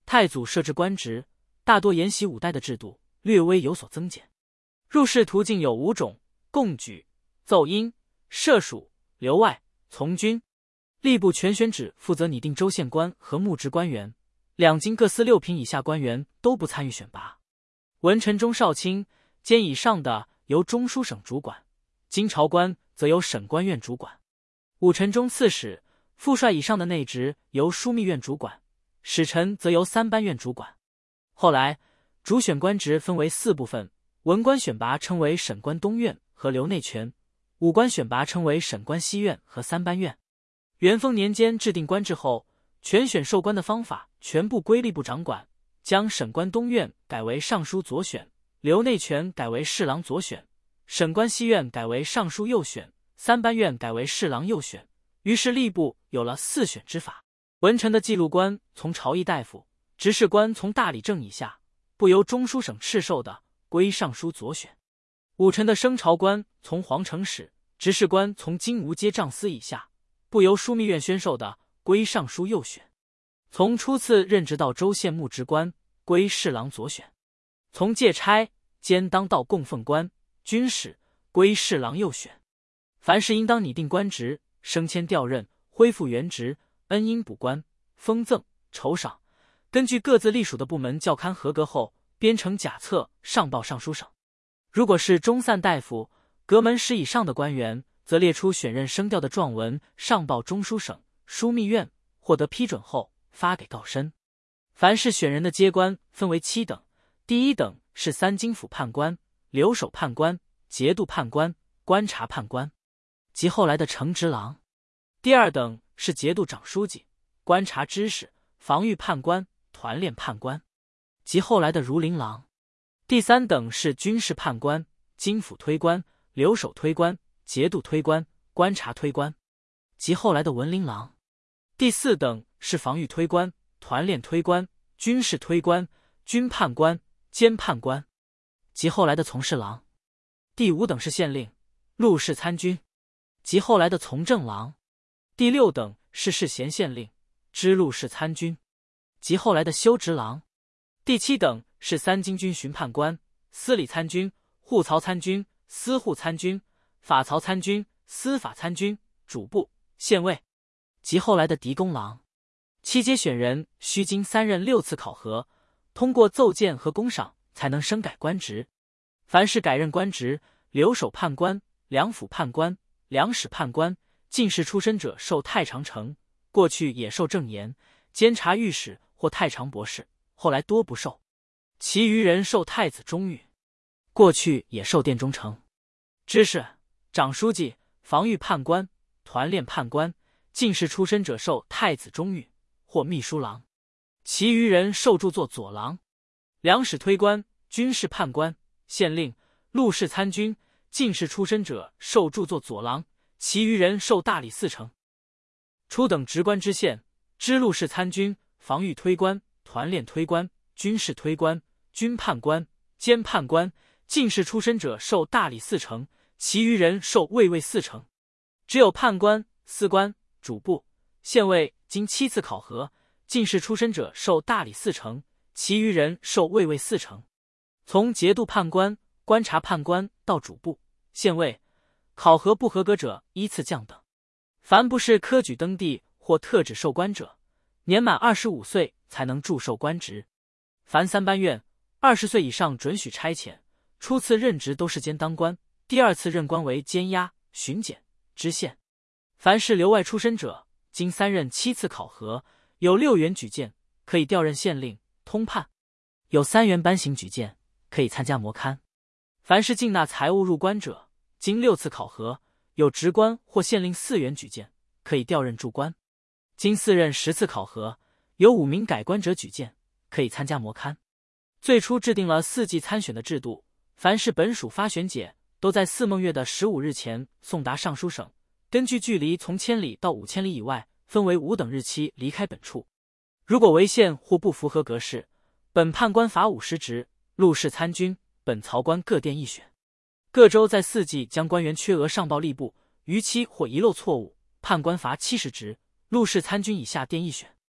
太祖设置官职，大多沿袭5代的制度，略微有所增减。入仕途径有5种：贡举、奏音、射署、留外、从军。吏部全选址负责拟定州县官和牧职官员，2京各司6品以下官员都不参与选拔。文臣中少卿兼以上的由中书省主管，京朝官则由审官院主管。武臣中刺史、副帅以上的内职由枢密院主管，使臣则由3班院主管。后来主选官职分为4部分，文官选拔称为审官东院和留内权，武官选拔称为审官西院和3班院。元丰年间制定官制后，全选授官的方法全部归吏部掌管，将审官东院改为尚书左选，留内权改为侍郎左选，审官西院改为尚书右选，3班院改为侍郎右选。于是吏部有了4选之法。文臣的记录官从朝议大夫，执事官从大理正以下，不由中书省敕授的归尚书左选。武臣的升朝官从皇城使，执事官从金吾阶丈司以下，不由枢密院宣授的归尚书右选。从初次任职到州县牧职官，归侍郎左选。从借差兼当道供奉官、军使，归侍郎右选。凡是应当拟定官职、升迁调任、恢复原职、恩荫补官、封赠、酬赏，根据各自隶属的部门校勘合格后，编成甲册上报尚书省。如果是中散大夫、阁门使以上的官员，则列出选任升调的状文上报中书省、枢密院，获得批准后发给告申。凡是选人的阶官分为7等，第1等是3京府判官、留守判官、节度判官、观察判官，及后来的承职郎。第2等是节度长书记、观察知识、防御判官、团练判官，及后来的儒林郎。第3等是军事判官、京府推官、留守推官、节度推官、观察推官，及后来的文林郎。第4等是防御推官、团练推官、军事推官、军判官、监判官，及后来的从事郎。第5等是县令、录事参军，及后来的从政郎。第6等是侍衔县令、知录事参军，及后来的修职郎。第7等是3京军巡判官、司礼参军、户曹参军、司户参军、法曹参军、司法参军、主簿、县尉，及后来的狄公郎。7阶选人须经3任6次考核，通过奏荐和公赏才能升改官职。凡是改任官职、留守判官、两府判官、两史判官、进士出身者受太常丞，过去也受正言、监察御史或太常博士，后来多不受。其余人受太子中御，过去也受殿中丞。知事、长书记、防御判官、团练判官、进士出身者受太子中御或秘书郎，其余人受著作左郎。两史推官、军事判官、县令、录事参军、进士出身者受著作左郎，其余人受大理4成。初等职官知县、知录事参军、防御推官、团练推官、军事推官、军判官、监判官、进士出身者受大理4成，其余人受卫尉4成。只有判官、司官、主簿、县尉经7次考核，进士出身者受大理4成，其余人受卫尉4成。从节度判官、观察判官到主簿、县尉，考核不合格者依次降等。凡不是科举登第或特指授官者，年满25岁才能祝授官职。凡3班院20岁以上准许差遣，初次任职都是监当官，第2次任官为监押、巡检、知县。凡是留外出身者，经3任7次考核，有6员举荐，可以调任县令、通判；有3员颁行举荐，可以参加模勘。凡是进纳财物入关者，经6次考核，有职官或县令4员举荐，可以调任驻官；经4任10次考核，有5名改官者举荐，可以参加模勘。最初制定了4季参选的制度，凡是本属发选解，都在4孟月的15日前送达尚书省，根据距离从1000里到5000里以外，分为5等日期离开本处。如果违宪或不符合格式，本判官罚50职，录事参军、本曹官各殿一选。各州在4季将官员缺额上报吏部，逾期或遗漏错误，判官罚70职，录事参军以下殿一选。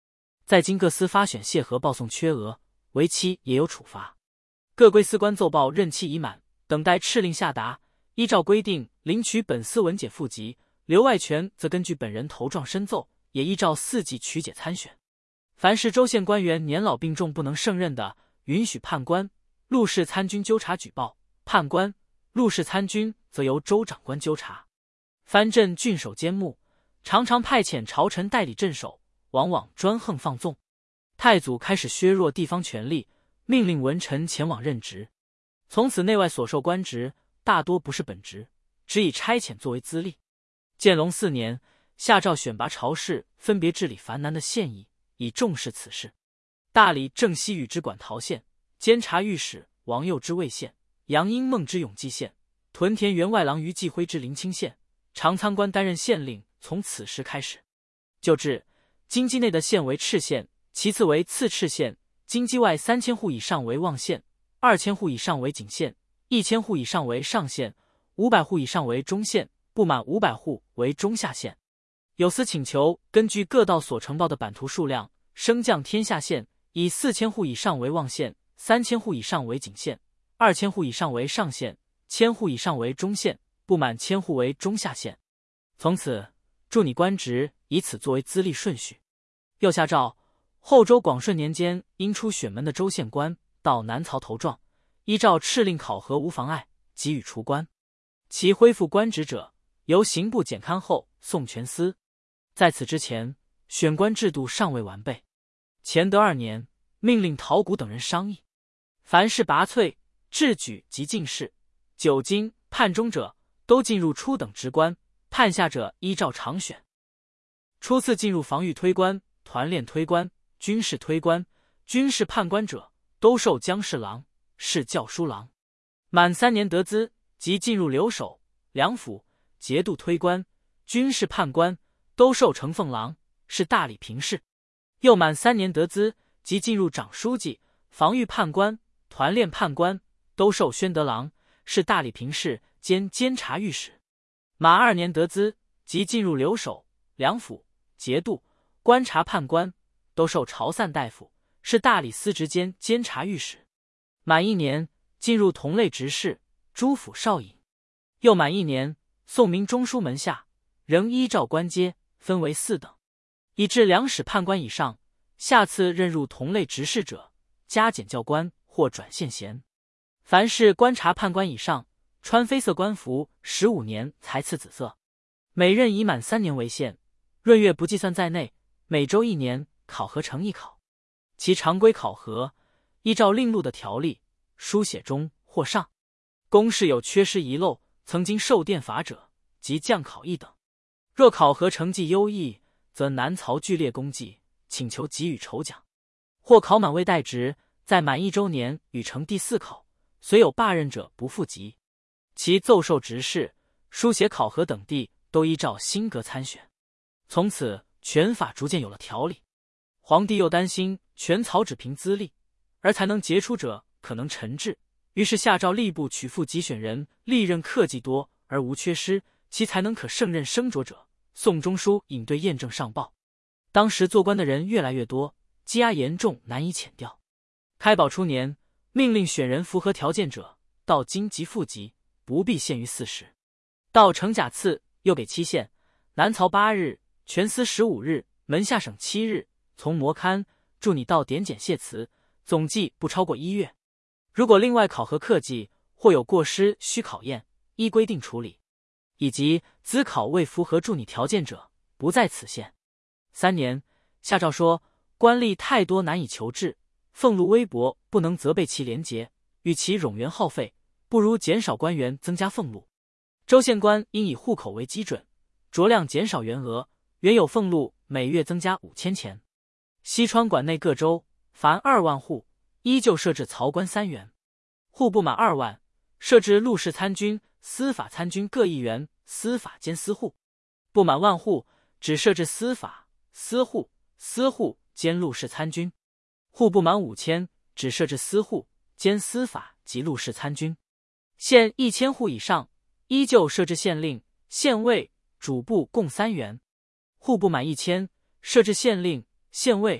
在经各司发选谢和报送缺额，为期也有处罚。各归司官奏报任期已满，等待敕令下达，依照规定领取本司文解复籍。刘外权则根据本人头状申奏，也依照4级取解参选。凡是州县官员年老病重不能胜任的，允许判官、录事参军纠察举报，判官、录事参军则由州长官纠察。藩镇郡守兼牧，常常派遣朝臣代理镇守，往往专横放纵。太祖开始削弱地方权力，命令文臣前往任职。从此内外所受官职大多不是本职，只以差遣作为资历。建隆4年，下诏选拔朝士，分别治理繁南的县邑，以重视此事。大理郑西宇之管陶县，监察御史王佑之魏县，杨英梦之永济县，屯田员外郎于继辉之临清县，常参官担任县令，从此时开始。旧制，京畿内的县为敕县，其次为次敕县，京畿外3000户以上为望县，2000户以上为景县，1000户以上为上县，500户以上为中县，不满500户为中下县。有司请求根据各道所呈报的版图数量，升降天下县，以4000户以上为望县，3000户以上为景县，2000户以上为上县，1000户以上为中县，不满1000户为中下县。从此助拟官职以此作为资历顺序。又下诏，后周广顺年间因出选门的州县官到南曹投状，依照敕令考核无妨碍，给予除官。其恢复官职者，由刑部检勘后送全司。在此之前，选官制度尚未完备。乾德2年，命令陶谷等人商议，凡是拔萃、制举及进士、久经、判中者，都进入初等职官，判下者依照常选。初次进入防御推官、团练推官、军事推官、军事判官者，都授将士郎、是校书郎。满3年得资，即进入留守、两府、节度推官、军事判官，都授承奉郎，是大理评事。又满3年得资，即进入长书记、防御判官、团练判官，都授宣德郎，是大理评事兼监察御史。满2年得资，即进入留守、两府、节度、观察判官，都授朝散大夫，是大理司职兼监察御史。满1年，进入同类职事、诸府少尹。又满1年，宋明中书门下，仍依照官阶分为4等，以至两史判官以上，下次任入同类职事者，加减教官或转县衔。凡是观察判官以上，穿绯色官服15年才赐紫色。每任已满3年为限，闰月不计算在内，每周1年考核成一考。其常规考核，依照令录的条例，书写中或上。公事有缺失遗漏，曾经受电罚者，即降考1等。若考核成绩优异，则南曹剧烈功绩，请求给予酬奖。或考满未代职，在满1周年与成第4考，虽有罢任者不复籍。其奏授职事、书写考核等地都依照新格参选。从此权法逐渐有了条理。皇帝又担心全曹只凭资历而才能杰出者可能陈滞，于是下诏吏部取复籍选人，历任克绩多而无缺失，其才能可胜任升擢者，送中书引对验证上报。当时做官的人越来越多，积压严重，难以遣调。开宝初年，命令选人符合条件者，到京即复籍，不必限于40。到承甲次又给期限，南曹8日，全司15日，门下省7日，从磨勘助拟到点检谢词，总计不超过1月。如果另外考核克绩或有过失需考验，依规定处理。以及资考未符合助拟条件者，不在此限。3年，下诏说官吏太多难以求治，俸禄微薄，不能责备其廉洁，与其冗员耗费，不如减少官员，增加俸禄。州县官应以户口为基准，酌量减少员额，原有俸禄每月增加5000钱。西川管内各州凡2万户，依旧设置曹官3员。户不满2万，设置录事参军、司法参军各1员，司法兼司户。不满1万户，只设置司法、司户、司户兼录事参军。户不满5000，只设置司户兼司法及录事参军。县1000户以上，依旧设置县令、县尉、主簿共3员。户不满1000，设置县令、县尉、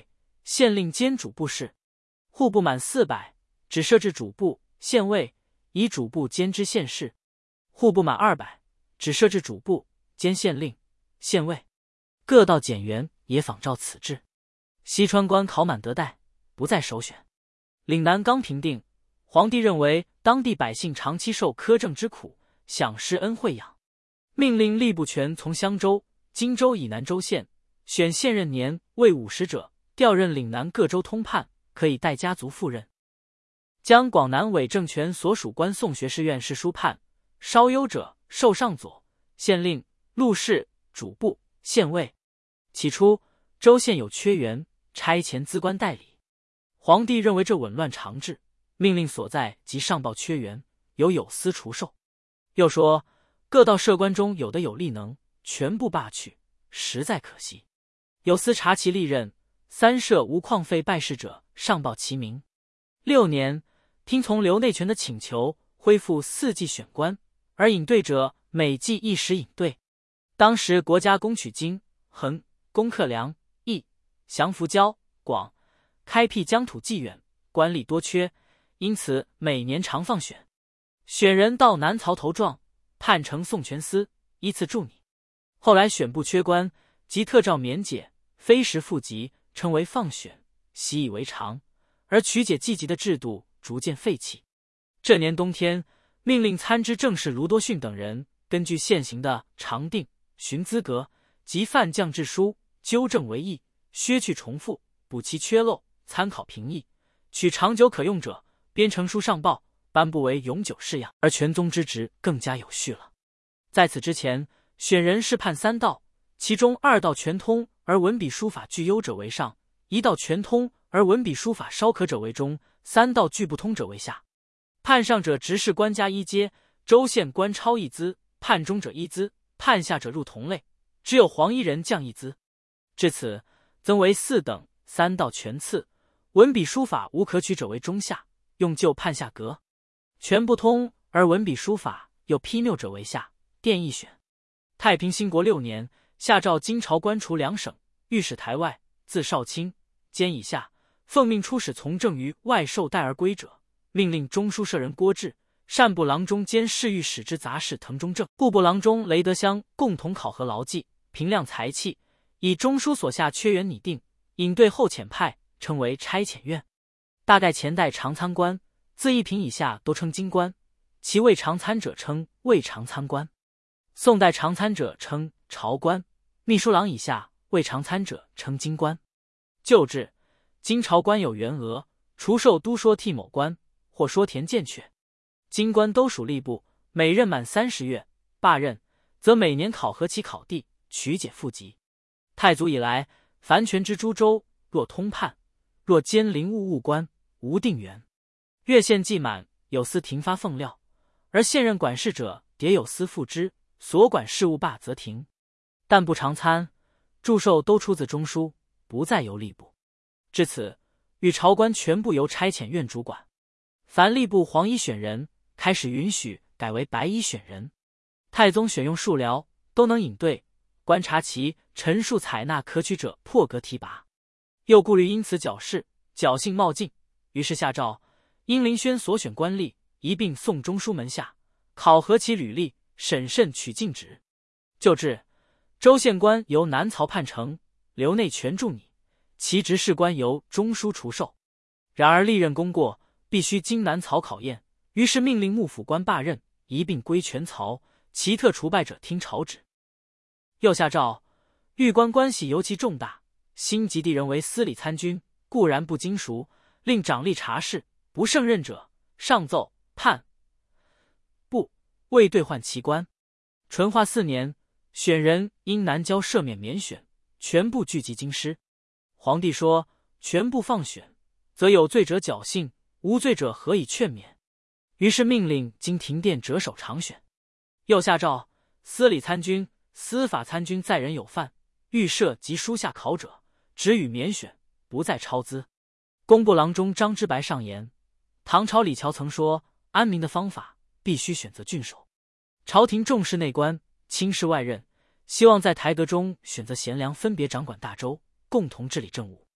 县令兼主簿事。户部满400，只设置主簿、县尉，以主簿兼知县事；户部满200，只设置主簿兼县令、县尉。各道检员也仿照此制。西川官考满得代，不再首选。岭南刚平定，皇帝认为当地百姓长期受苛政之苦，想施恩惠养，命令吏部权从襄州、荆州以南州县选现任年未50者，调任岭南各州通判，可以代家族赴任。将广南伪政权所属官送学士院士书判，稍优者授上左、县令、录事、主簿、县尉。起初州县有缺员，差遣资官代理。皇帝认为这紊乱常制，命令所在即上报缺员，有司除授。又说各道设官中有的有力能，全部罢去，实在可惜。有司察其历任，3社无旷废败事者，上报其名。6年，听从刘内权的请求，恢复4季选官，而引队者每季1时引队。当时国家攻取京、衡、攻克梁、益、降服交、广，开辟疆土既远，官吏多缺，因此每年常放选。选人到南曹头状，判呈送权司，依次助拟。后来选不缺官，即特诏免解，非时复籍，称为放选，习以为常，而取解计级的制度逐渐废弃。这年冬天，命令参知政事卢多逊等人根据现行的常定、寻资格及犯降制书，纠正为议，削去重复，补其缺漏，参考评议，取长久可用者，编成书上报，颁布为永久式样，而全宗之职更加有序了。在此之前，选人是判3道，其中2道全通而文笔书法具优者为上，1道全通而文笔书法稍可者为中，3道具不通者为下。判上者直事官家1阶，州县官超1资，判中者1资，判下者入同类，只有黄衣人降1资。至此，增为4等，3道全次，文笔书法无可取者为中下，用就判下格；全不通而文笔书法有批谬者为下，殿议选。太平兴国6年，下诏金朝官除2省，御史台外，自少卿、监以下，奉命出使从政于外受带而归者，命令中书舍人郭志、善部郎中兼侍御史之杂事滕中正、户部郎中雷德香共同考核劳绩，评量才气，以中书所下缺员拟定，引队后遣派，称为差遣院。大概前代常参官自1品以下都称京官，其未常参者称未常参官。宋代常参者称朝官，秘书郎以下未常参者称京官。旧制，京朝官有员额，除授都说替某官，或说田见阙。京官都属吏部，每任满30月，罢任，则每年考核其考第，取解复籍。太祖以来，凡权之诸州，若通判，若兼陵务务官，无定员。月限季满，有司停发俸料，而现任管事者迭有司复之，所管事务罢则停。但不常参，祝寿都出自中书，不再由吏部。至此，与朝官全部由差遣院主管。凡吏部黄衣选人，开始允许改为白衣选人。太宗选用数僚，都能引队，观察其陈述采纳可取者，破格提拔。又顾虑因此矫饰、侥幸冒进，于是下诏，因林轩所选官吏一并送中书门下，考核其履历，审慎取进职。就制，州县官由南曹判成，刘内权助拟，其职事官由中书除授。然而历任功过，必须经南曹考验，于是命令幕府官罢任，一并归全曹，其特除败者听朝旨。又下诏，御官关系尤其重大，新及第人为司礼参军，固然不精熟，令掌吏察事，不胜任者，上奏判不未兑换其官。淳化4年，选人因南郊赦免免选，全部聚集京师。皇帝说，全部放选，则有罪者侥幸，无罪者何以劝免？于是命令经停电折首常选。又下诏，司礼参军、司法参军在人有犯，预设及书下考者，只予免选，不再超资。工部郎中张之白上言，唐朝李峤曾说，安民的方法必须选择郡守。朝廷重视内官，轻视外任，希望在台阁中选择贤良，分别掌管大州，共同治理政务。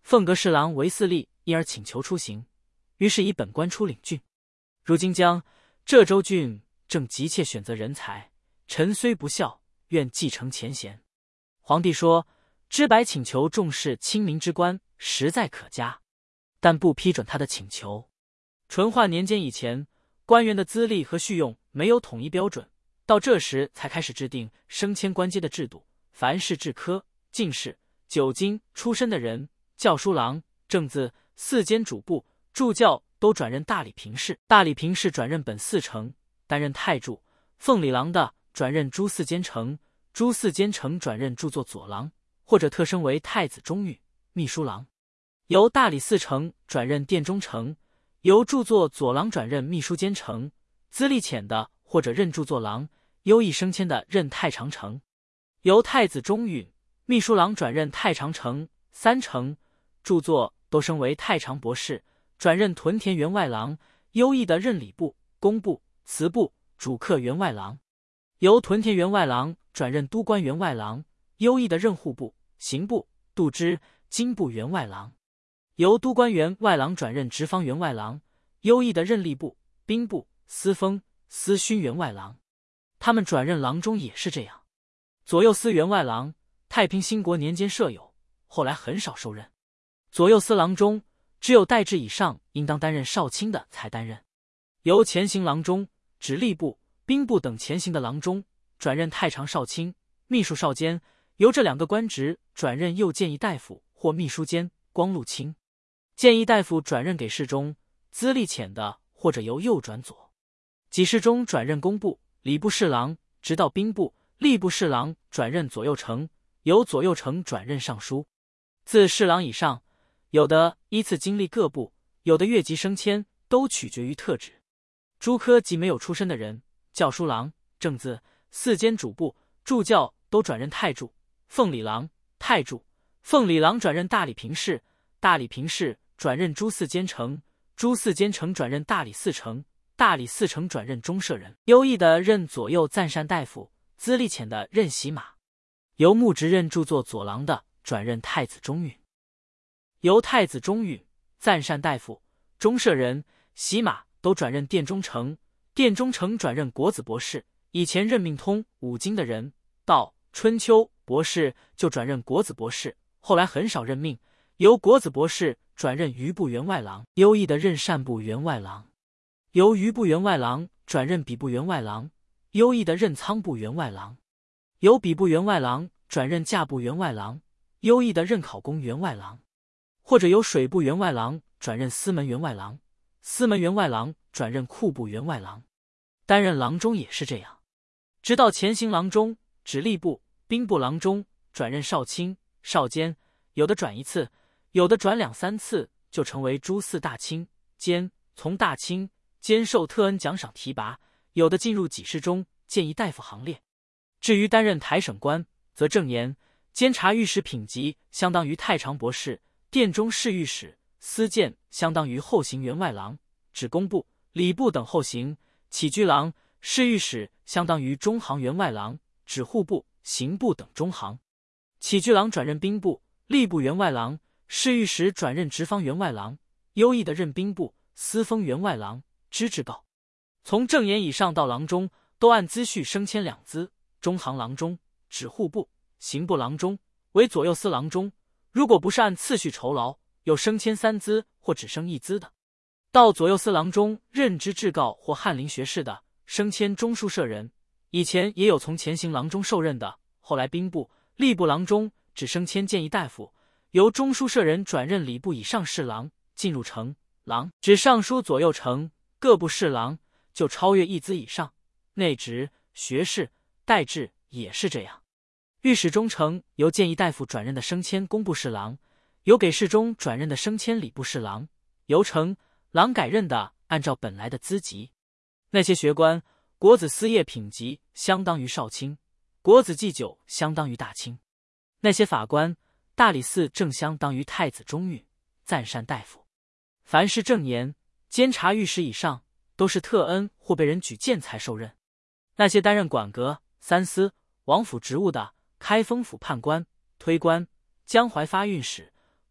凤阁侍郎韦嗣立因而请求出行，于是以本官出领郡。如今江浙州郡正急切选择人才，臣虽不孝，愿继承前贤。皇帝说：知白请求重视亲民之官，实在可嘉，但不批准他的请求。淳化年间以前，官员的资历和叙用没有统一标准，到这时才开始制定升迁官阶的制度。凡是制科、进士、九经出身的人，校书郎、正字、四监主簿、助教都转任大理评事，大理评事转任本四丞，担任太助；奉礼郎的转任诸四监丞，诸四监丞转任著作佐郎，或者特升为太子中御、秘书郎；由大理四丞转任殿中丞，由著作佐郎转任秘书监丞；资历浅的或者任著作郎，优异升迁的任太常丞；由太子中御、秘书郎转任太常丞、三丞，著作都升为太常博士，转任屯田员外郎；优异的任礼部、工部、祠部、主客员外郎；由屯田员外郎转任都官员外郎；优异的任户部、刑部、度支、经部员外郎；由都官员外郎转任直方员外郎；优异的任吏部、兵部、司封、司勋员外郎。他们转任郎中也是这样。左右司员外郎，太平兴国年间设有，后来很少受任。左右司郎中只有代制以上应当担任少卿的才担任。由前行郎中、直吏部、兵部等前行的郎中转任太常少卿、秘书少监，由这两个官职转任右谏议大夫或秘书监、光禄卿。谏议大夫转任给侍中，资历浅的或者由右转左。给事中转任工部、礼部侍郎，直到兵部、吏部侍郎转任左右丞，由左右丞转任尚书。自侍郎以上，有的依次经历各部，有的越级升迁，都取决于特质。诸科及没有出身的人，校书郎、正字、四监主簿、助教都转任太助、奉礼郎、太助；奉礼郎转任大理评事，大理评事转任诸四监丞，诸四监丞转任大理四丞，大理四丞转任中舍人。优异的任左右赞善大夫，资历浅的任洗马；由牧职任著作佐郎的转任太子中御；由太子中御、赞善大夫、中舍人、洗马都转任殿中丞，殿中丞转任国子博士。以前任命通五经的人，到春秋博士就转任国子博士，后来很少任命，由国子博士转任余部员外郎，优异的任善部员外郎；由余部员外郎转任比部员外郎，优异的任仓部员外郎；由比部员外郎转任驾部员外郎，优异的任考功员外郎；或者由水部员外郎转任司门员外郎，司门员外郎转任库部员外郎。担任郎中也是这样，直到前行郎中、直吏部、兵部郎中转任少卿、少监，有的转一次，有的转两三次，就成为诸四大卿、监，从大卿、监受特恩奖赏提拔，有的进入给事中、谏议大夫行列。至于担任台省官，则正言、监察御史品级相当于太常博士，殿中侍御史、司谏相当于后行员外郎，指工部、礼部等后行；起居郎、侍御史相当于中行员外郎，指户部、刑部等中行。起居郎转任兵部、吏部员外郎，侍御史转任直方员外郎，优异的任兵部、司封员外郎，知制告。从正言以上到郎中，都按资序升迁两资，中行郎中、指户部、刑部郎中为左右司郎中。如果不是按次序酬劳，有升迁三资或只升一资的。到左右司郎中任职制告或翰林学士的，升迁中书舍人。以前也有从前行郎中受任的，后来兵部、吏部郎中只升迁谏议大夫，由中书舍人转任礼部以上侍郎，进入丞、郎，指尚书左右丞，各部侍郎就超越一资以上。内职、学士、代制也是这样。御史中丞由谏议大夫转任的升迁工部侍郎，由给事中转任的升迁礼部侍郎，由丞、郎改任的按照本来的资级。那些学官，国子司业品级相当于少卿，国子祭酒相当于大卿。那些法官，大理寺正相当于太子中御、赞善大夫。凡是正言、监察御史以上，都是特恩或被人举荐才受任。那些担任馆阁、三司、王府职务的，开封府判官、推官、江淮发运使、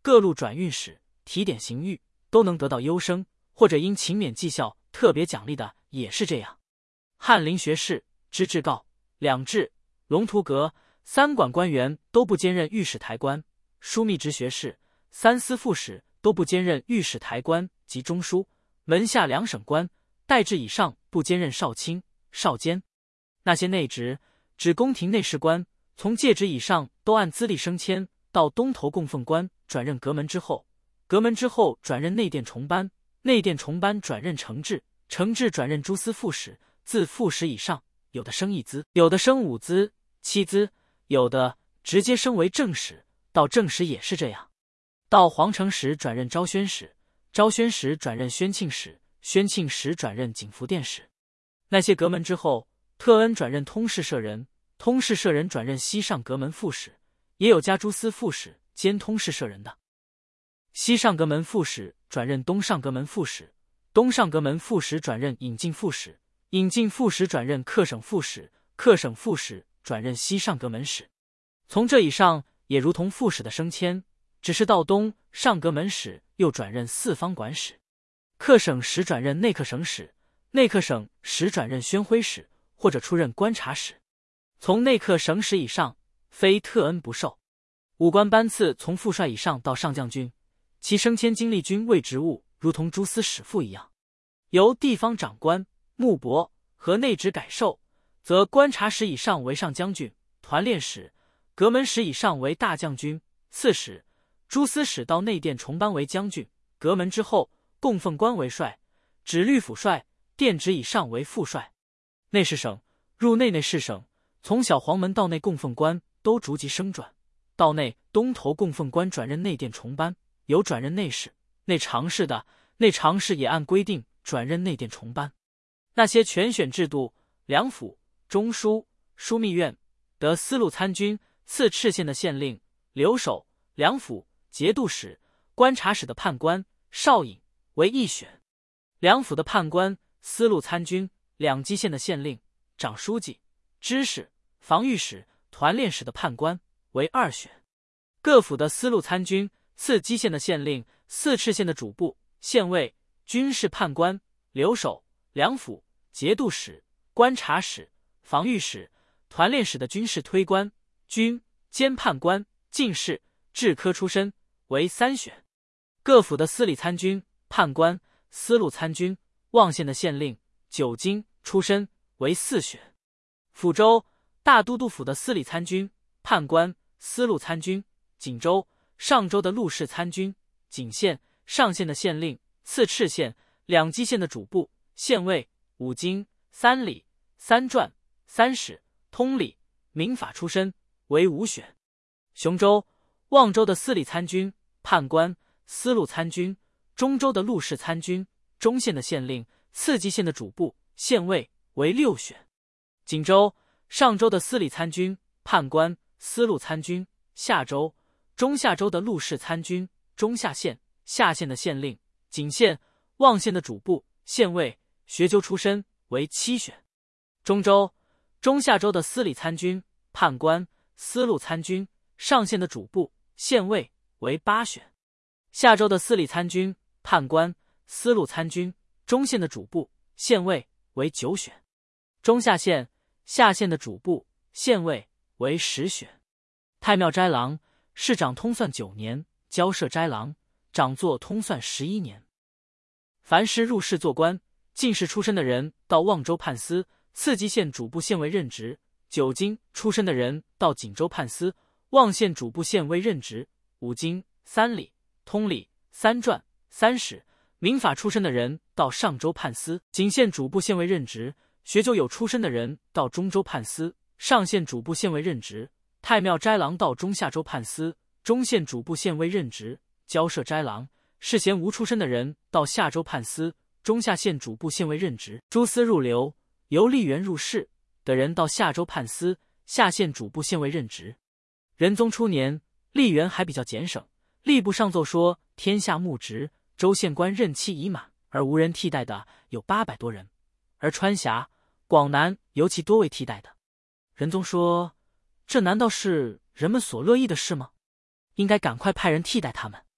各路转运使提点刑狱都能得到优升，或者因勤勉绩效特别奖励的也是这样。翰林学士知制告、两制、龙图阁三管官员都不兼任御史台官，枢密直学士、三司副使都不兼任御史台官及中书，门下两省官代制以上不兼任少卿、少监。那些内职指宫廷内侍官，从介职以上都按资历升迁到东头供奉官，转任阁门之后，阁门之后转任内殿重班，内殿重班转任承制，承制转任诸司副使，自副使以上，有的升一资，有的升5资、7资，有的直接升为正使，到正使也是这样。到皇城使转任昭宣使，昭宣使转任宣庆使，宣庆使转任景福殿使。那些阁门之后，特恩转任通事舍人，通事舍人转任西上阁门副使，也有加诸司副使兼通事舍人的。西上阁门副使转任东上阁门副使，东上阁门副使转任引进副使，引进副使转任客省副使，客省副使转任西上阁门使。从这以上也如同副使的升迁，只是到东上阁门使又转任四方管使，客省使转任内客省使，内客省使转任宣徽使，或者出任观察使。从内客省使以上，非特恩不受。武官班次从副帅以上到上将军，其升迁经历均为职务，如同诸司使副一样。由地方长官、幕伯和内职改授，则观察使以上为上将军、团练使，阁门使以上为大将军、刺史，诸司使到内殿重班为将军，阁门之后供奉官为帅，指律府帅，殿职以上为副帅。内侍省入内侍省，从小黄门到内供奉官都逐级升转，到内东头供奉官转任内殿重班，有转任内侍、内常侍的，内常侍也按规定转任内殿重班。那些全选制度，两府、中书、枢密院得司路参军、次敕县的县令、留守、两府、节度使、观察使的判官、少尹为一选；两府的判官、司路参军、两畿县的县令、长书记、知事、防御使、团练使的判官为二选；各府的司路参军、次畿县的县令、次敕县的主簿、县尉、军事判官、留守、两府、节度使、观察使、防御使、团练使的军事推官、军监判官、进士、制科出身为三选；各府的司礼参军、判官、司路参军、望县的县令、九经出身为四选；抚州、大都督府的司礼参军、判官、司路参军；锦州、上州的陆氏参军、锦县、上县的县令、次敕县、两畿县的主簿、县尉、五经、三礼、三传、三史、通礼、民法出身为五选；雄州、望州的司礼参军、判官、司路参军；中州的陆氏参军、中县的县令、次畿县的主簿、县尉为六选；锦州、上州的司礼参军、判官、司路参军；下州、中下州的陆氏参军、中下县、下县的县令、锦县、望县的主簿、县尉、学究出身为七选；中州、中下州的司礼参军、判官、司路参军、上县的主簿、县尉为八选；下州的司礼参军、判官、司路参军、中县的主簿、县尉为九选；中下县、下县的主簿、县尉为十选。太庙斋郎市长通算9年，交涉斋郎长作通算11年。凡是入仕做官、进士出身的人到望州判司、次畿县主簿县尉任职；九经出身的人到锦州判司、望县主簿县尉任职；五经、三礼、通礼、三传、三史、民法出身的人到上州判司、锦县主簿县尉任职；学究有出身的人到中州判司、上县主簿县尉任职；太庙斋郎到中下州判司、中县主簿县尉任职；交涉斋郎、世贤无出身的人到下州判司、中下县主簿县尉任职；诸司入流由吏员入仕的人到下州判司、下县主簿县尉任职。仁宗初年，吏员还比较俭省，吏部上奏说天下募职，州县官任期已满而无人替代的有800多人，而川峡、广南尤其多为替代的。仁宗说，这难道是人们所乐意的事吗？应该赶快派人替代他们。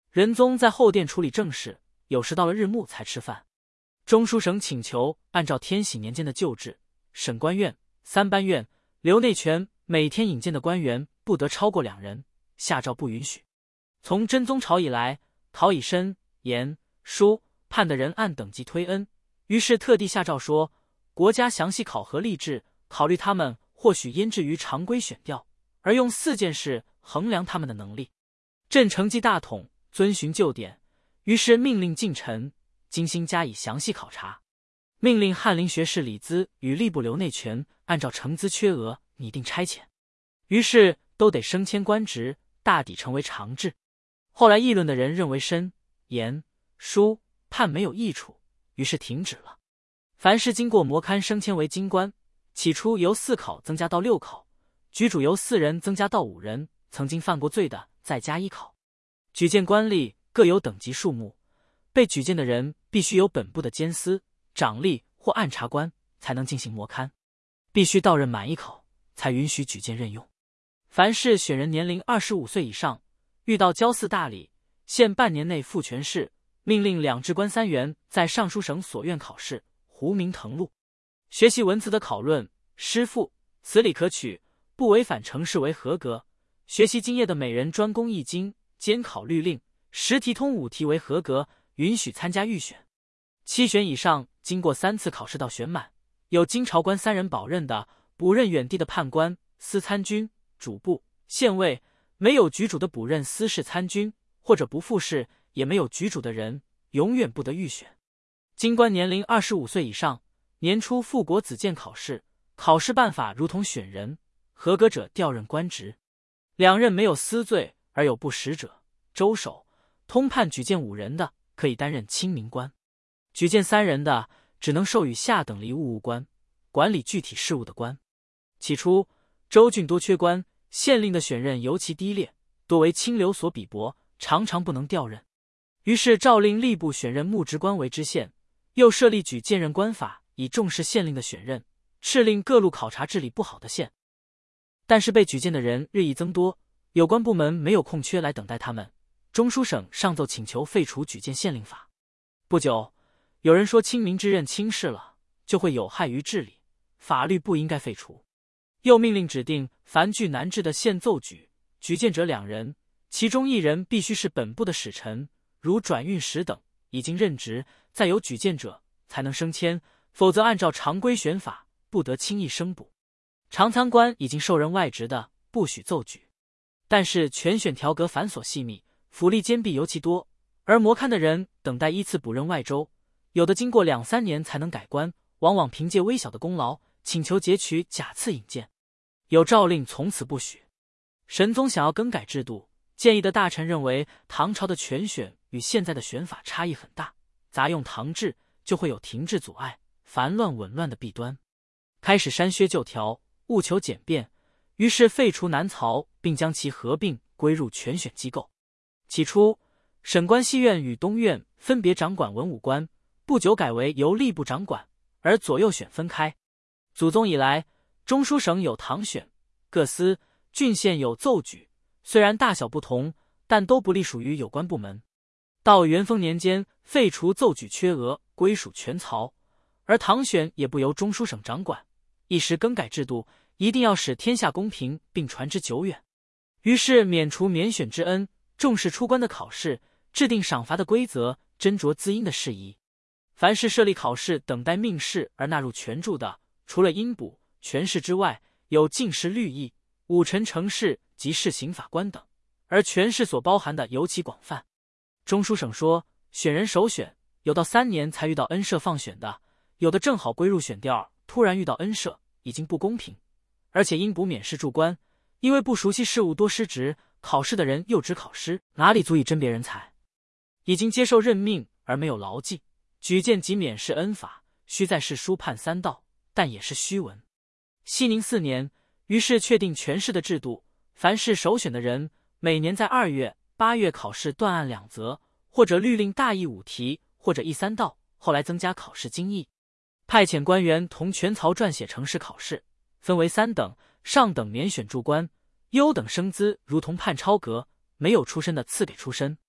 仁宗在后殿处理政事，有时到了日暮才吃饭。中书省请求按照天禧年间的旧制，审官院、三班院、留内权每天引荐的官员不得超过2人，下诏不允许。从真宗朝以来，讨以申、言、书、判的人按等级推恩，于是特地下诏说，国家详细考核吏治，考虑他们或许焉至于常规选调，而用4件事衡量他们的能力。朕承继大统，遵循旧典，于是命令近臣精心加以详细考察，命令翰林学士李兹与吏部留内权按照承资缺额拟定差遣，于是都得升迁官职，大抵成为常制。后来议论的人认为申、言、书、判没有益处，于是停止了。凡是经过摩勘升迁为京官，起初由4考增加到6考，举主由4人增加到5人，曾经犯过罪的再加1考。举荐官吏各有等级数目，被举荐的人必须由本部的监司、长吏或按察官才能进行摩勘，必须到任满1考才允许举荐任用。凡是选人年龄25岁以上，遇到交祀大礼，限半年内复权势，命令2职官3员在尚书省所院考试，糊名誊录。学习文辞的考论、诗赋，此理可取，不违反程式为合格。学习经业的每人专攻1经，监考律令，10题通5题为合格，允许参加预选。7选以上，经过3次考试到选满，有京朝官3人保任的，补任远地的判官、司参军、主簿、县尉，没有举主的补任司事参军，或者不复试，也没有举主的人，永远不得预选。京官年龄25岁以上，年初赴国子监考试，考试办法如同选人，合格者调任官职。2任没有私罪而有不实者，州守、通判举荐5人的，可以担任清明官；举荐3人的，只能授予下等离务务官，管理具体事务的官。起初州郡多缺官，县令的选任尤其低劣，多为清流所比薄，常常不能调任。于是诏令吏部选任牧职官为知县，又设立举荐任官法，以重视县令的选任，敕令各路考察治理不好的县。但是被举荐的人日益增多，有关部门没有空缺来等待他们，中书省上奏请求废除举荐县令法。不久，有人说清明之任轻视了，就会有害于治理，法律不应该废除。又命令指定凡具难治的县奏举荐者2人，其中1人必须是本部的使臣，如转运使等，已经任职，再有举荐者才能升迁，否则按照常规选法，不得轻易升补。常参官已经受任外职的，不许奏举。但是全选条格繁琐细密，府吏兼弊尤其多，而摩勘的人等待依次补任外州，有的经过2、3年才能改官，往往凭借微小的功劳，请求截取假次引荐。有诏令从此不许。神宗想要更改制度，建议的大臣认为唐朝的全选与现在的选法差异很大，杂用唐制就会有停滞阻碍、烦乱紊乱的弊端，开始删削旧条，务求简便，于是废除南曹，并将其合并归入全选机构。起初审官西院与东院分别掌管文武官，不久改为由吏部掌管，而左右选分开。祖宗以来，中书省有堂选，各司、郡县有奏举，虽然大小不同，但都不隶属于有关部门。到元丰年间，废除奏举缺额，归属全曹，而堂选也不由中书省掌管。一时更改制度，一定要使天下公平，并传之久远。于是免除免选之恩，重视出官的考试，制定赏罚的规则，斟酌资因的事宜。凡是设立考试等待命试而纳入权注的，除了应补、权试之外，有进士律役、武臣成事及试刑法官等，而权试所包含的尤其广泛。中书省说，选人首选，有到3年才遇到恩赦放选的，有的正好归入选调，突然遇到恩赦，已经不公平。而且应补免试助官，因为不熟悉事务多失职，考试的人又只考试，哪里足以甄别人才？已经接受任命而没有牢记，举荐及免试恩法，须在试书判3道，但也是虚文。熙宁4年，于是确定权试的制度，凡是首选的人，每年在2月、8月考试断案2则，或者律令大议5题，或者议3道，后来增加考试经议。派遣官员同全曹撰写程式考试，分为3等，上等免选助官，优等升资如同判超格，没有出身的赐给出身。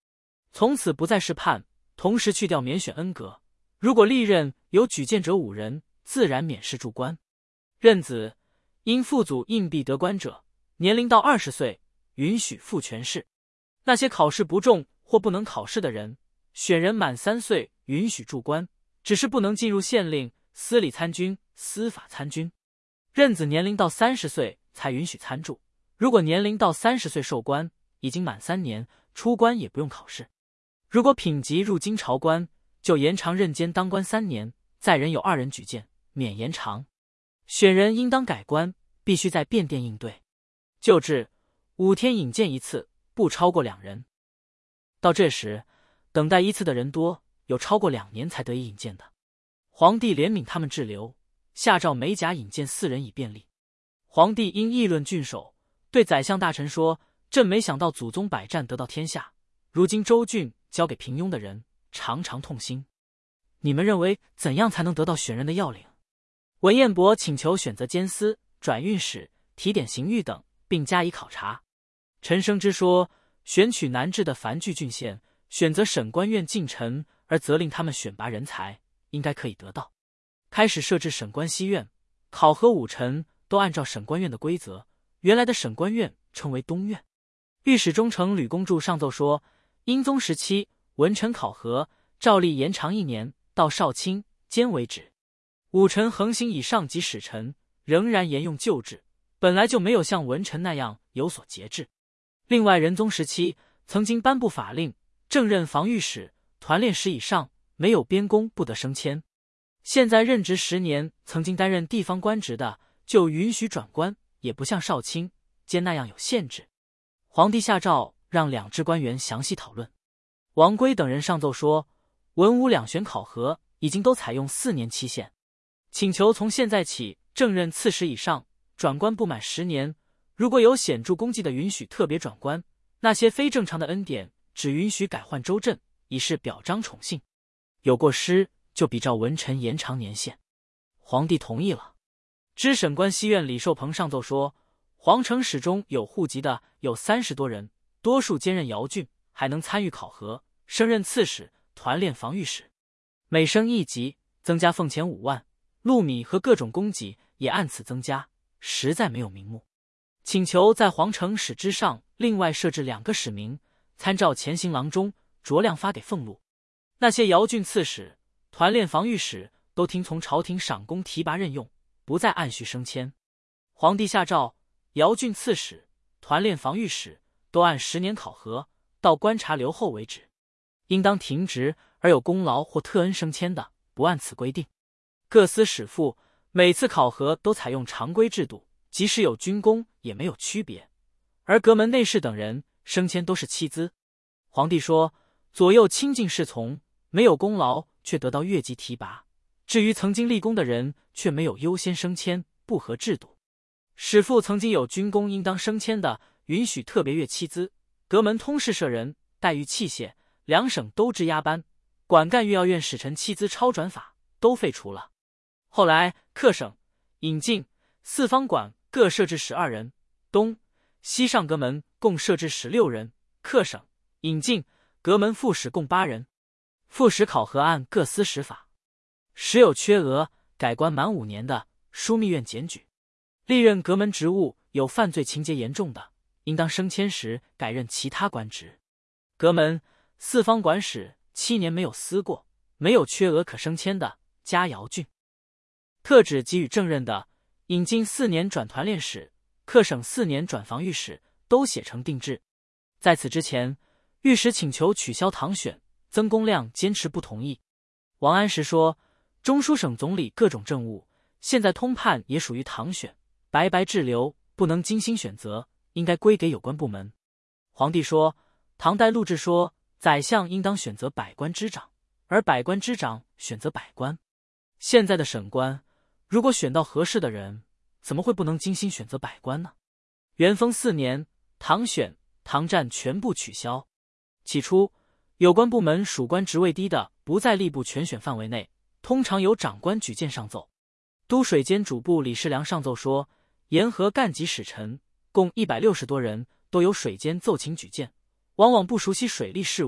从此不再试判，同时去掉免选恩格。如果历任有举荐者5人，自然免试驻官。任子因父祖硬币得官者，年龄到20岁，允许复权试。那些考试不中或不能考试的人，选人满3岁允许驻官，只是不能进入县令、司礼参军、司法参军。任子年龄到30岁才允许参驻，如果年龄到30岁授官，已经满3年，出官也不用考试。如果品级入京朝官，就延长任监当官3年，在人有2人举荐，免延长。选人应当改官，必须在便殿应对。旧制5天引荐一次，不超过2人。到这时，等待依次的人多，有超过2年才得以引荐的。皇帝怜悯他们滞留，下诏每甲引荐4人以便利。皇帝因议论郡守，对宰相大臣说：“朕没想到祖宗百战得到天下，如今州郡交给平庸的人，常常痛心。你们认为怎样才能得到选人的要领？”文彦博请求选择监司、转运使、提点刑狱等，并加以考察。陈生之说，选取南治的繁聚郡县，选择审官院近臣，而责令他们选拔人才，应该可以得到。开始设置审官西院，考核5臣都按照审官院的规则，原来的审官院称为东院。御史中丞吕公著上奏说，英宗时期文臣考核照例延长1年，到少卿监为止。5臣横行以上级使臣仍然沿用旧制，本来就没有像文臣那样有所节制。另外，仁宗时期曾经颁布法令，正任防御使、团练使以上没有边功不得升迁。现在任职10年，曾经担任地方官职的，就允许转官，也不像少卿监那样有限制。皇帝下诏让2制官员详细讨论。王圭等人上奏说，文武两选考核已经都采用4年期限，请求从现在起正任刺史以上转官不满10年，如果有显著功绩的，允许特别转官；那些非正常的恩典，只允许改换州镇，以示表彰宠幸。有过失，就比照文臣延长年限。皇帝同意了。知审官西院李寿鹏上奏说，皇城史中有户籍的有30多人，多数兼任姚郡，还能参与考核，升任刺史、团练防御使。每升1级，增加俸钱5万，禄米和各种供给也按此增加，实在没有名目。请求在皇城史之上另外设置2个史名，参照前行郎中酌量发给俸禄。那些姚郡刺史、团练防御使都听从朝廷赏功提拔任用，不再按序升迁。皇帝下诏，姚郡刺史、团练防御使都按10年考核，到观察留后为止。应当停职而有功劳或特恩升迁的，不按此规定。各司使副每次考核都采用常规制度，即使有军功也没有区别。而阁门内侍等人升迁都是期资。皇帝说，左右亲近侍从没有功劳却得到越级提拔，至于曾经立功的人却没有优先升迁，不合制度。使副曾经有军功应当升迁的，允许特别越期资。阁门通事舍人、待遇器械2省都支押班，管干御药院使臣期资超转法都废除了。后来客省、引进、四方馆各设置12人，东、西上阁门共设置16人，客省、引进、阁门副使共8人。副使考核按各司使法，时有缺额改官满5年的，枢密院检举。历任阁门职务有犯罪情节严重的，应当升迁时改任其他官职。阁门、四方馆使7年没有司过，没有缺额可升迁的，加姚郡。特指给予正任的，引进4年转团练使，客省4年转防御使，都写成定制。在此之前，御史请求取消堂选，曾公亮坚持不同意。王安石说，中书省总理各种政务，现在通判也属于堂选，白白滞留，不能精心选择，应该归给有关部门。皇帝说，唐代录制说，宰相应当选择百官之长，而百官之长选择百官。现在的审官，如果选到合适的人，怎么会不能精心选择百官呢？元丰4年，堂选、堂战全部取消。起初，有关部门属官职位低的，不在吏部全选范围内，通常由长官举荐上奏。都水监主簿李世良上奏说，沿河干级使臣共160多人，都由水监奏请举荐，往往不熟悉水利事务，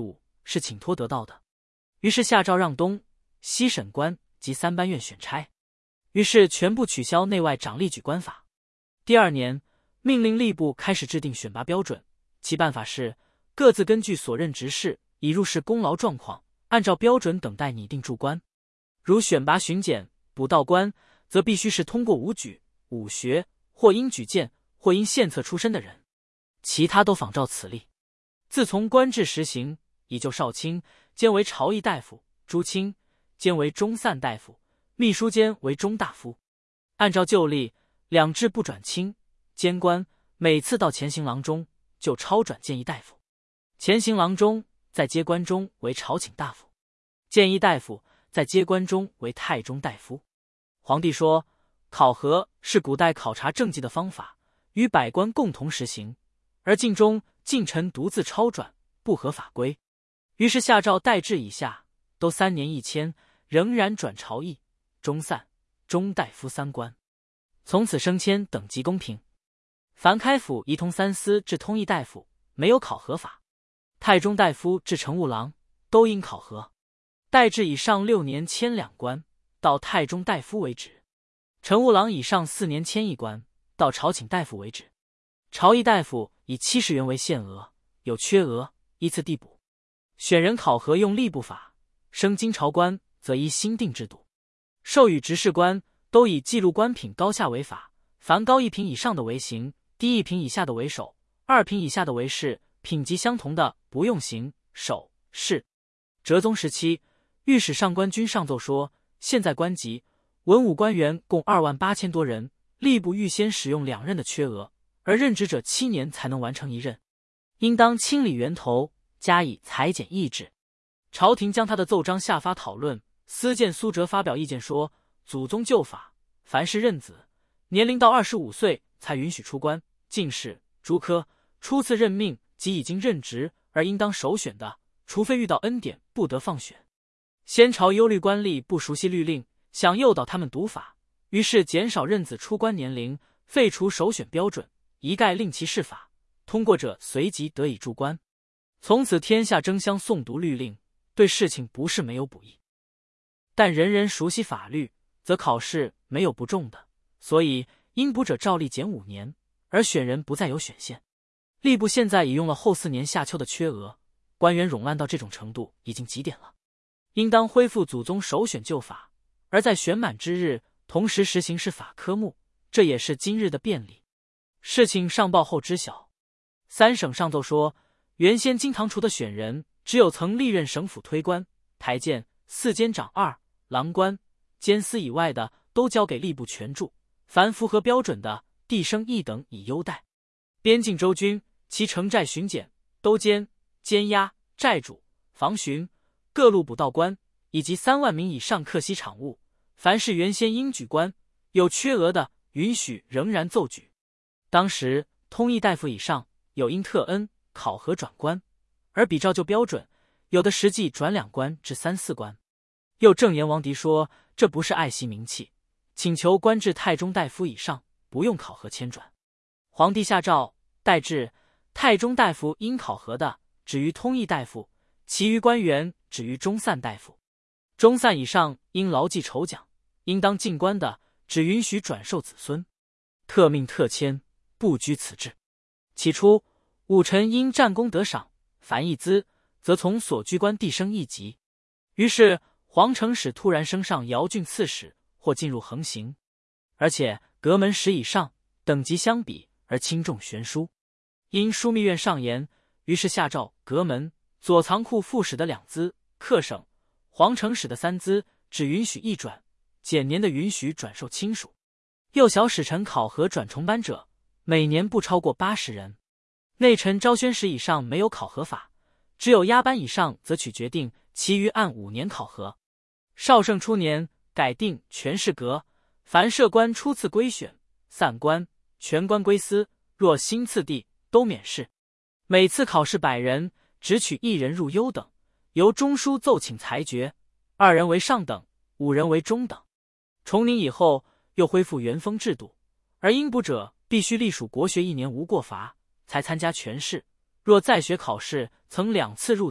是请托得到的。于是下诏让东西审官及3班院选差，于是全部取消内外长吏举官法。第2年，命令吏部开始制定选拔标准，其办法是各自根据所任职事以入仕功劳状况，按照标准等待拟定驻官。如选拔巡检、补道官，则必须是通过武举、武学或因举荐或因献策出身的人，其他都仿照此例。自从官制实行，已就少卿兼为朝议大夫，诸卿兼为中散大夫，秘书监为中大夫。按照旧例，2制不转卿，监官每次到前行郎中就超转谏议大夫，前行郎中在接官中为朝请大夫，谏议大夫在接官中为太中大夫。皇帝说，考核是古代考察政绩的方法，与百官共同实行，而晋中近臣独自超转，不合法规。于是下诏代制以下都3年1迁，仍然转朝议、中散、中大夫3官，从此升迁等级公平。凡开府仪同3司至通议大夫，没有考核法；太中大夫至乘务郎，都应考核。代制以上6年迁2官，到太中大夫为止；乘务郎以上4年迁1官，到朝请大夫为止。朝议大夫以70元为限额，有缺额依次递补。选人考核用吏部法，升京朝官则依新定制度。授予执事官都以记录官品高下为法，凡高1品以上的为刑，低1品以下的为手，2品以下的为事，品级相同的不用刑、手、事。哲宗时期，御史上官均上奏说，现在官级文武官员共28000多人，吏部预先使用2任的缺额，而任职者7年才能完成1任，应当清理源头，加以裁减抑制。朝廷将他的奏章下发讨论，司谏苏辙发表意见说，祖宗旧法，凡是任子年龄到25岁才允许出官，进士、诸科初次任命及已经任职而应当首选的，除非遇到恩典，不得放选。先朝忧虑官吏不熟悉律令，想诱导他们读法，于是减少任子出官年龄，废除首选标准，一概令其试法，通过者随即得以驻官。从此天下争相诵读律令，对事情不是没有补益。但人人熟悉法律，则考试没有不中的，所以应补者照例减5年，而选人不再有选限。吏部现在已用了后4年夏秋的缺额，官员冗烂到这种程度已经极点了，应当恢复祖宗首选旧法，而在选满之日同时实行是法科目，这也是今日的便利。事情上报后知晓，3省上奏说，原先经堂除的选人，只有曾历任省府推官、台监、4监长2、郎官、监司以外的，都交给吏部全驻，凡符合标准的，递升1等以优待。边境州军其城寨巡检、都监、监押、寨主、防巡、各路补道官，以及3万名以上客息场务，凡是原先应举官有缺额的，允许仍然奏举。当时通议大夫以上有因特恩考核转官，而比照旧标准，有的实际转2官至3、4官。又正言王迪说，这不是爱惜名气，请求官至太中大夫以上，不用考核迁转。皇帝下诏代制，太中大夫应考核的止于通议大夫，其余官员止于中散大夫。中散以上应牢记酬奖，应当进官的只允许转授子孙，特命特迁，不拘此制。起初武臣因战功得赏，凡一资，则从所居官递升1级。于是皇城使突然升上遥郡刺史，或进入横行，而且阁门10以上，等级相比而轻重悬殊。因枢密院上言，于是下诏阁门、左藏库副使的2资，客省、皇城使的3资，只允许1转，减年的允许转授亲属。幼小使臣考核转重班者，每年不超过80人。内臣昭宣使以上没有考核法，只有押班以上则取决定，其余按5年考核。绍圣初年改定全市阁，凡设官初次归选，散官、全官归司，若新次第都免试。每次考试100人，只取1人入优等，由中书奏请裁决，2人为上等，5人为中等。重宁以后又恢复原封制度，而应补者必须隶属国学1年无过罚，才参加全试。若在学考试曾2次入等，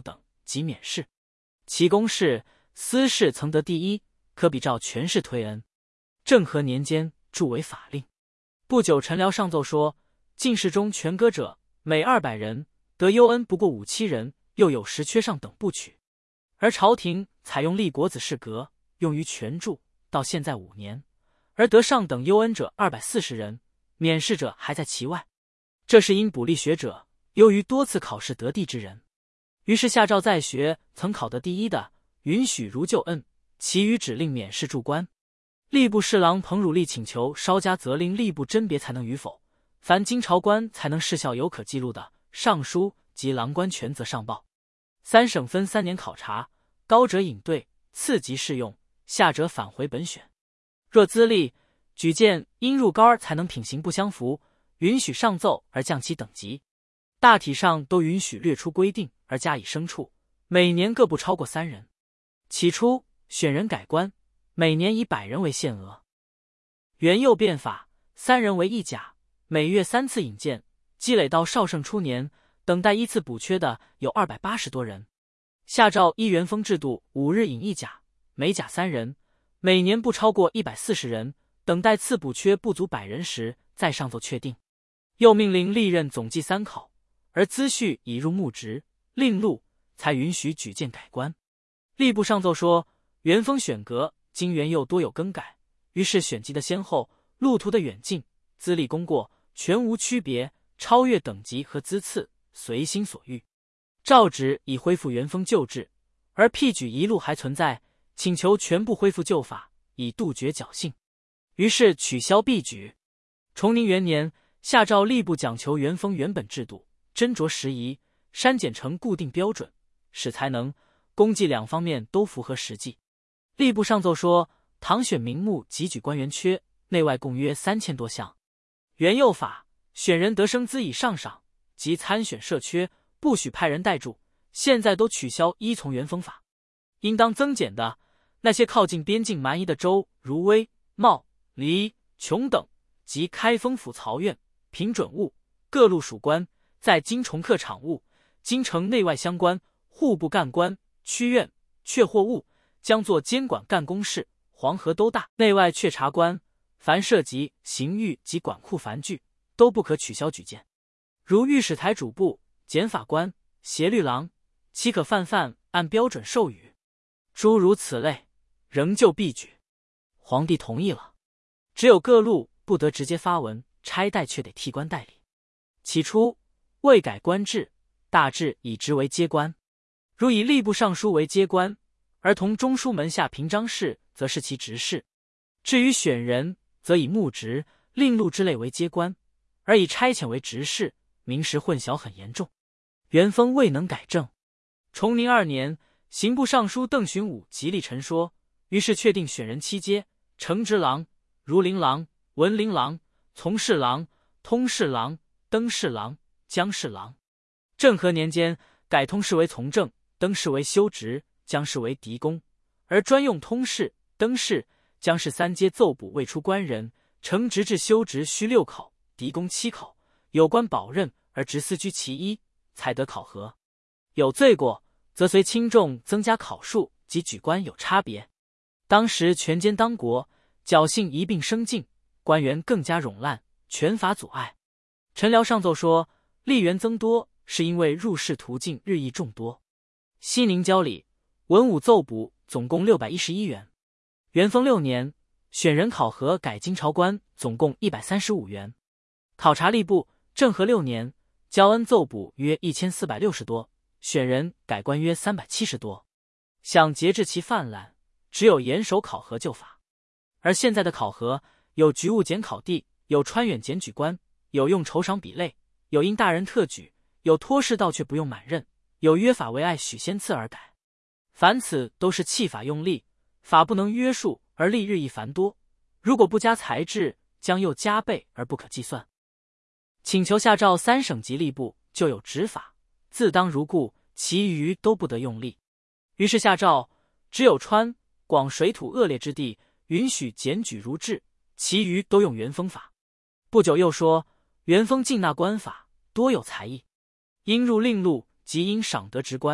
即免试。其公事、私事曾得第一，可比照权势推恩。政和年间著为法令。不久陈辽上奏说，进士中权割者每200人，得优恩不过5、7人，又有时缺上等不取。而朝廷采用立国子试格，用于权著，到现在5年，而得上等优恩者240人，免试者还在其外。这是因补力学者优于多次考试得第之人。于是下诏在学曾考得第一的，允许如就恩，其余指令免试驻官。吏部侍郎彭汝立请求稍加责令吏部甄别才能与否，凡经朝官才能事效有可记录的，尚书及郎官权责上报。3省分3年考察，高者引对，次级适用，下者返回本选。若资历、举荐因入高才能品行不相符，允许上奏而降其等级。大体上都允许略出规定而加以升处，每年各不超过3人。起初选人改官，每年以100人为限额。元佑变法，3人为1甲，每月3次引荐，积累到绍圣初年，等待依次补缺的有280多人。下诏依元丰制度，5日引1甲，每甲3人，每年不超过140人，等待次补缺不足100人时，再上奏确定。又命令历任总计3考，而资序已入幕职，令录，才允许举荐改官。吏部上奏说，元丰选阁，经元佑多有更改，于是选集的先后、路途的远近、资历功过，全无区别，超越等级和资次，随心所欲。诏旨已恢复元丰旧制，而辟举一路还存在，请求全部恢复旧法，以杜绝侥幸。于是取消辟举。崇宁元年，下诏吏部讲求元丰原本制度，斟酌时宜，删减成固定标准，使才能、功绩2方面都符合实际。吏部上奏说，唐选名目及举官员缺，内外共约3000多项。元佑法，选人得生资以上赏，及参选设缺，不许派人代助，现在都取消，依从元丰法。应当增减的，那些靠近边境蛮夷的州，如威、茂、黎、琼等，及开封府曹院、平准务、各路属官，在京重课场务、京城内外相关、户部干官、区院、确货务，将作监管干公事、黄河都大、内外确察官，凡涉及刑狱及管库繁具，都不可取消举荐。如御史台主簿、检法官、协律郎，岂可泛按标准授予？诸如此类，仍旧必举。皇帝同意了，只有各路不得直接发文，差代却得替官代理。起初未改官制，大致以职为阶官。如以吏部尚书为阶官，而同中书门下平章事，则是其职事。至于选人，则以幕职、令录之类为阶官，而以差遣为职事，名实混淆很严重。元丰未能改正。崇宁2年，刑部尚书邓寻武极力陈说，于是确定选人7阶：承直郎、儒林郎、文林郎、从事郎、通事郎、登侍郎、将侍郎。政和年间，改通事为从政，登侍为修职，将士为狄公，而专用通事、登侍、将士3阶奏补未出官人，承职至修职需6考，狄公7考，有关保任而职司居其一，才得考核。有罪过，则随轻重增加考数及举官有差别。当时权奸当国，侥幸一并升进，官员更加冗烂，权法阻碍。陈辽上奏说，吏员增多，是因为入仕途径日益众多。西宁交里文武奏补总共611员。元丰6年，选人考核改京朝官总共135员。考察吏部，政和6年，交恩奏补约1460多，选人改官约370多。想节制其泛滥，只有严守考核旧法。而现在的考核，有局务检考地，有川远检举官，有用酬赏比类，有因大人特举，有托世道却不用满任，有约法为爱许先次而改。凡此都是弃法用力，法不能约束而吏日益繁多，如果不加裁制，将又加倍而不可计算。请求下诏3省及吏部就有执法，自当如故，其余都不得用力。于是下诏，只有川、广水土恶劣之地，允许检举如制，其余都用元丰法。不久又说，元丰禁纳官法多有才艺，应入令录及应赏得职官，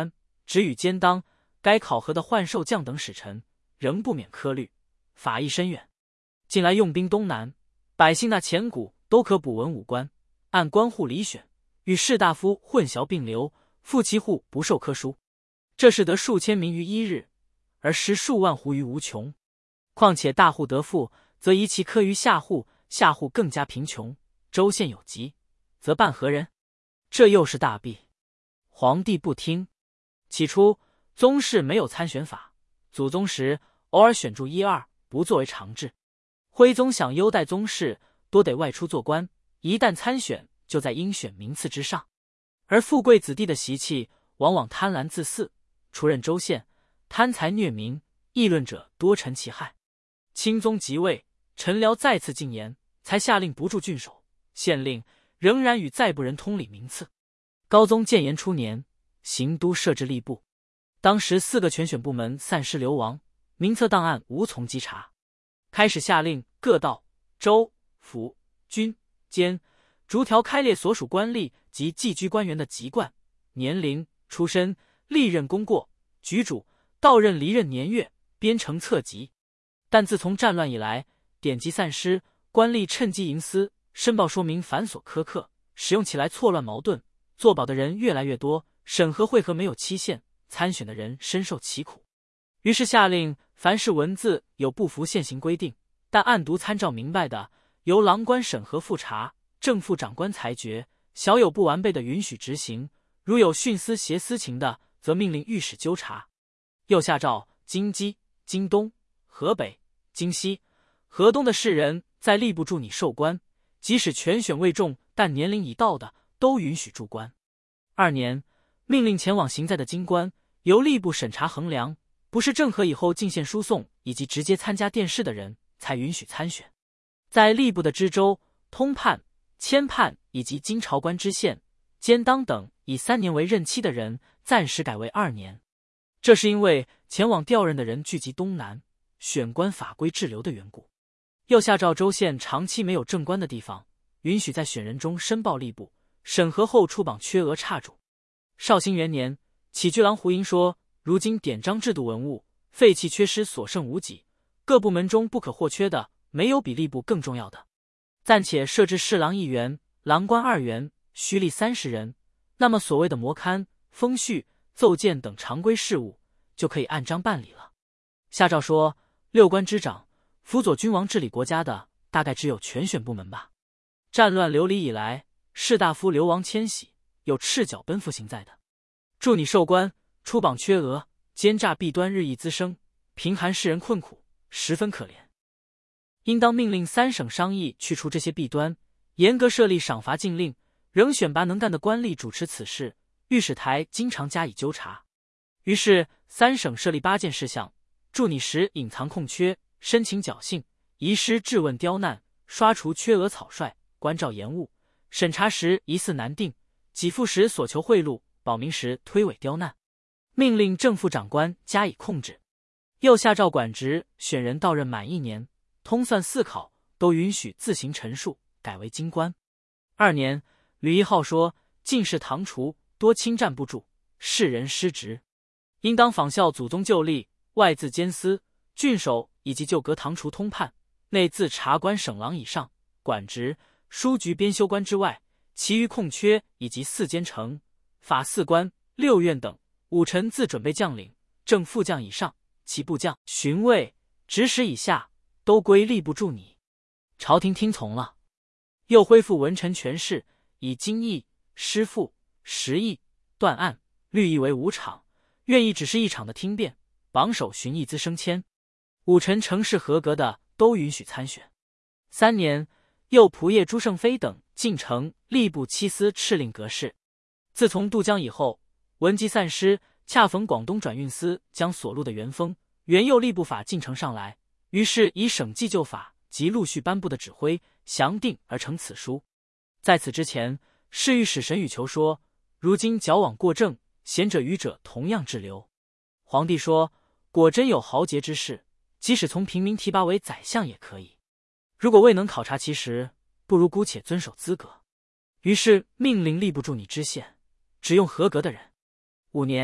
只与监当、该考核的宦授将等使臣，仍不免苛律，法益深远。近来用兵东南，百姓那钱谷都可补文武官，按官户里选，与士大夫混淆并流，复其户不受科书。这是得数千民于一日，而失数万户于无穷。况且大户得富，则移其科于下户，下户更加贫穷，州县有疾，则办何人？这又是大弊。皇帝不听。起初宗室没有参选法，祖宗时偶尔选注一二，不作为常制。徽宗想优待宗室，多得外出做官，一旦参选，就在应选名次之上。而富贵子弟的习气，往往贪婪自肆，出任州县，贪财虐民，议论者多陈其害。钦宗即位，陈辽再次进言，才下令不驻郡守，县令仍然与再部人通理名次。高宗建炎初年，行都设置吏部，当时4个全选部门散失流亡，名册档案无从稽查。开始下令各道、州、府、军、监逐条开列所属官吏及寄居官员的籍贯、年龄、出身、历任功过、局主、到任离任年月，编成册籍。但自从战乱以来，典籍散失，官吏趁机营私，申报说明繁琐苛刻，使用起来错乱矛盾，作保的人越来越多，审核会核没有期限，参选的人深受其苦。于是下令，凡是文字有不符现行规定，但案牍参照明白的，由郎官审核复查，正副长官裁决；小有不完备的，允许执行；如有徇私挟私情的，则命令御史纠察。又下诏，京畿、京东、河北、京西、河东的士人，在吏部驻拟授官，即使全选未中，但年龄已到的，都允许驻官。2年，命令前往行在的京官，由吏部审查衡量，不是正合以后进献输送以及直接参加殿试的人，才允许参选。在吏部的知州、通判、签判以及京朝官知县、监当等以3年为任期的人，暂时改为2年。这是因为前往调任的人聚集东南，选官法规滞留的缘故。又下诏州县长期没有正官的地方，允许在选人中申报吏部，审核后出榜缺额差注。绍兴元年，起居郎胡英说，如今典章制度文物废弃缺失所剩无几，各部门中不可或缺的，没有比吏部更重要的。暂且设置侍郎1员，郎官2员，虚吏30人，那么所谓的摩勘、封序、奏谏等常规事务，就可以按章办理了。下诏说，6官之长，辅佐君王治理国家的，大概只有全选部门吧。战乱流离以来，士大夫流亡迁徙，有赤脚奔赴行在的。助你授官，出榜缺额，奸诈弊端日益滋生，贫寒士人困苦，十分可怜。应当命令3省商议去除这些弊端，严格设立赏罚禁令，仍选拔能干的官吏主持此事，御史台经常加以纠察。于是3省设立8件事项：助你时隐藏空缺，申请侥幸，遗失质问刁难，刷除缺额草率，关照延误，审查时疑似难定，给付时所求贿赂，保民时推诿刁难。命令正副长官加以控制。又下诏管职，选人到任满1年，通算4考，都允许自行陈述，改为京官。2年，吕义浩说，进士堂除，多侵占不住，士人失职，应当仿效祖宗旧例，外自监司、郡守以及旧阁堂除通判，内自察官省郎以上管职、书局编修官之外，其余空缺以及4监丞、法4官、6院等5臣自准备将领，正副将以上，其部将、巡卫、指使以下，都归吏部驻拟。朝廷听从了。又恢复文臣权势，以经议、师复、实议、断案、律议为5场，愿意只是1场的听辩，榜首巡议资升迁。5臣成事合格的，都允许参选。3年，又仆射朱胜非等进呈吏部7司敕令格式。自从渡江以后，文籍散失，恰逢广东转运司将所录的原封原右吏部法进呈上来，于是以省纪旧法及陆续颁布的指挥详定而成此书。在此之前，侍御史沈雨求说，如今矫枉过正，贤者愚者同样滞留。皇帝说，果真有豪杰之士，即使从平民提拔为宰相也可以。如果未能考察其实，不如姑且遵守资格。于是命令吏部驻拟知县，只用合格的人。5年，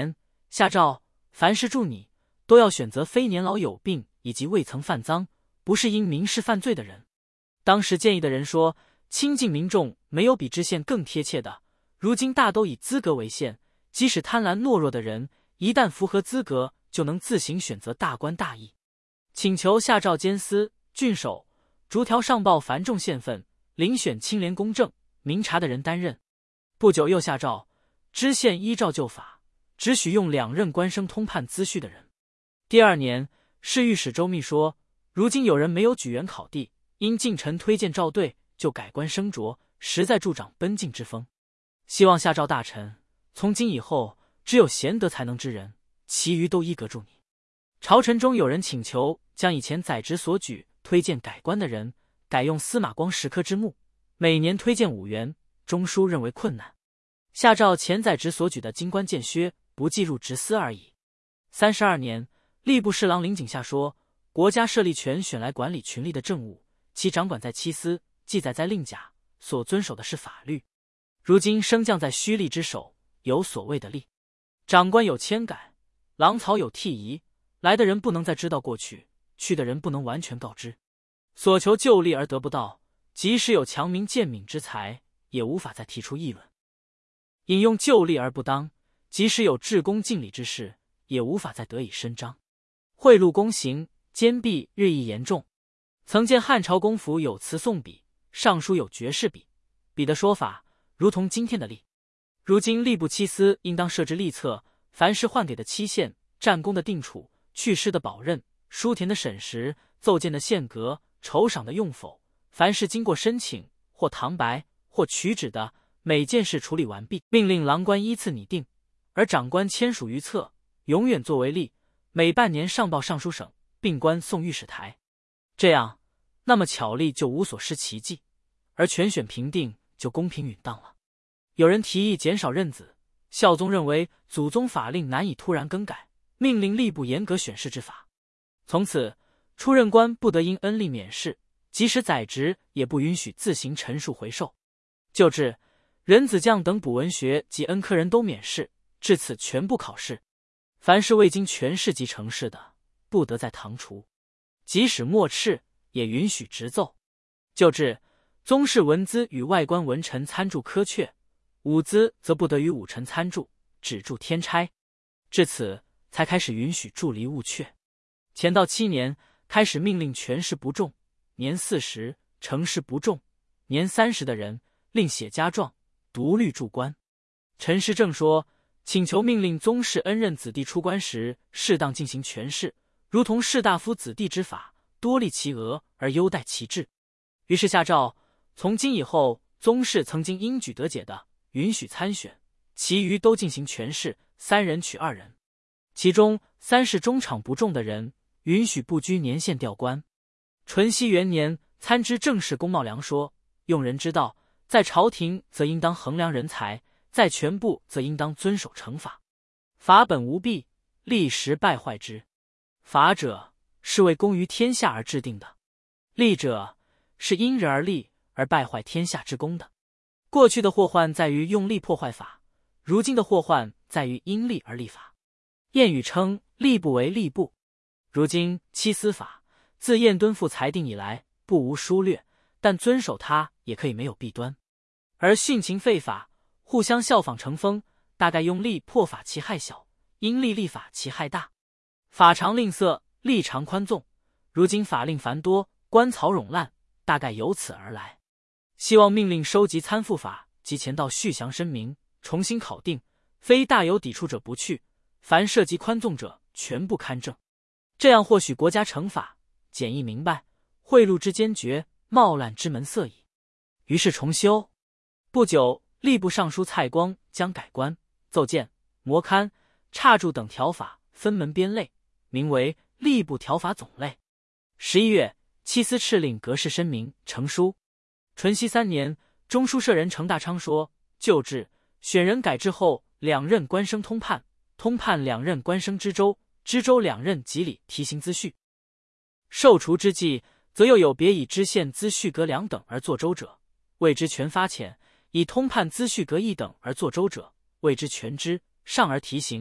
下诏凡是助你，都要选择非年老有病以及未曾犯赃，不是因民事犯罪的人。当时建议的人说，亲近民众没有比知县更贴切的，如今大都以资格为限，即使贪婪懦弱的人，一旦符合资格，就能自行选择大官大役。请求下诏监司、郡守逐条上报繁重县份，遴选清廉公正、明察的人担任。不久又下诏，知县依照旧法，只许用2任官升通判资序的人。第2年，侍御史周密说，如今有人没有举员考第，因近臣推荐召对，就改官升擢，实在助长奔进之风。希望下诏大臣，从今以后，只有贤德才能之人，其余都依格助你。朝臣中有人请求将以前宰执所举推荐改官的人，改用司马光10颗之目，每年推荐5员，中书认为困难，下诏前宰执所举的京官见削，不计入职司而已。32年，吏部侍郎林景下说，国家设立权选来管理群吏的政务，其掌管在七司，记载在令甲，所遵守的是法律。如今升降在虚吏之手，有所谓的吏，长官有迁改，郎曹有替移，来的人不能再知道过去，去的人不能完全告知。所求就吏而得不到，即使有强明鉴敏之才，也无法再提出议论。引用就吏而不当，即使有至公尽礼之事，也无法再得以伸张。贿赂公行，奸弊日益严重。曾见汉朝公府有词颂笔，尚书有爵士笔，笔的说法如同今天的吏。如今吏部七司应当设置吏册，凡是换给的期限、战功的定处、去世的保任、书田的审实、奏见的限格、酬赏的用否，凡是经过申请或堂白或取旨的，每件事处理完毕，命令郎官依次拟定，而长官签署于册，永远作为例，每半年上报尚书省，并官送御史台。这样，那么巧吏就无所失其技，而全选评定就公平允当了。有人提议减少任子，孝宗认为祖宗法令难以突然更改，命令吏部严格选试之法。从此，出任官不得因恩利免试，即使宰执也不允许自行陈述回授。旧制，人子将等补文学及恩科人都免试，至此全部考试。凡是未经全试及成试的，不得再堂除。即使末敕，也允许直奏。旧制，宗室文资与外官文臣参注科阙，武资则不得与武臣参注，只注天差。至此才开始允许注离务阙。乾道7年，开始命令全试不中，年40成试不中，年30的人另写家状，独律注官。陈师正说，请求命令宗室恩任子弟出关时，适当进行全试，如同士大夫子弟之法，多立其额而优待其志。于是下诏，从今以后，宗室曾经应举得解的，允许参选，其余都进行全试，3人取2人。其中3试中场不中的人，允许不拘年限调官。淳熙元年，参知政事龚茂良说，用人之道，在朝廷则应当衡量人才，在权部则应当遵守惩罚。法本无弊，立时败坏之。法者，是为公于天下而制定的；利者，是因人而立而败坏天下之公的。过去的祸患在于用力破坏法，如今的祸患在于因利而立法。谚语称吏部为吏部，如今七司法自燕敦赋裁定以来，不无疏略，但遵守它也可以没有弊端。而徇情废法，互相效仿成风，大概用力破法其害小，因利立法其害大。法常吝啬，吏常宽纵，如今法令繁多，官草冗烂，大概由此而来。希望命令收集参复法及前道续详申明，重新考定，非大有抵触者不去，凡涉及宽纵者全部勘正。这样或许国家惩罚简易明白，贿赂之坚决，冒滥之门塞矣。于是重修。不久，吏部尚书蔡光将改官、奏见、模刊、差注等条法分门编类，名为吏部条法总类。11月，七司敕令格式申明成书。淳熙3年，中书舍人程大昌说，旧制选人改制后，2任官升通判，通判2任官升知州，知州2任及礼提刑资序。受除之际，则又有别以知县资序阁2等而作州者，谓之权发遣；以通判资序阁1等而作州者，谓之权知，上而提刑，